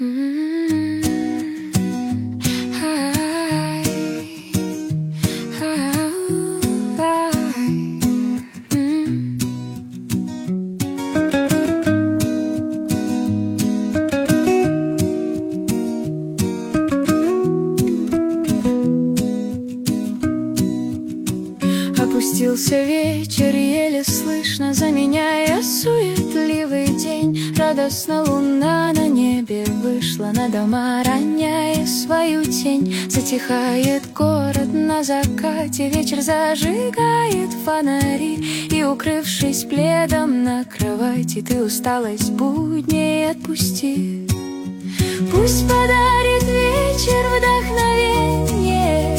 Опустился вечер, еле слышно, заменяя суетливый день. Радостно луна на небе вышла на дома, роняя свою тень. Затихает город на закате, вечер зажигает фонари. И, укрывшись пледом на кровати, ты усталость будней отпусти. Пусть подарит вечер вдохновение,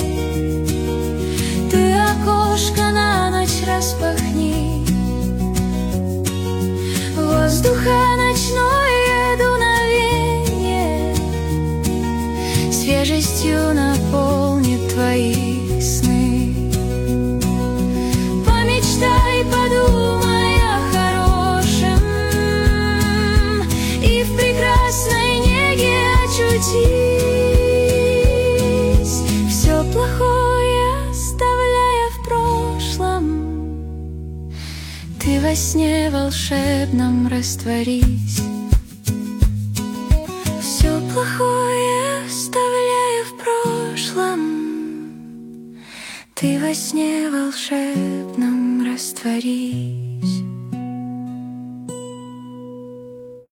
ты окошко на ночь распахни. Воздуха ночное дуновение свежестью наполнит твои сны. Помечтай, подумай о хорошем и в прекрасной неге очутись. Все плохое оставляя в прошлом, ты во сне волшебном растворись. Все плохое оставляя в прошлом, ты во сне волшебном растворись.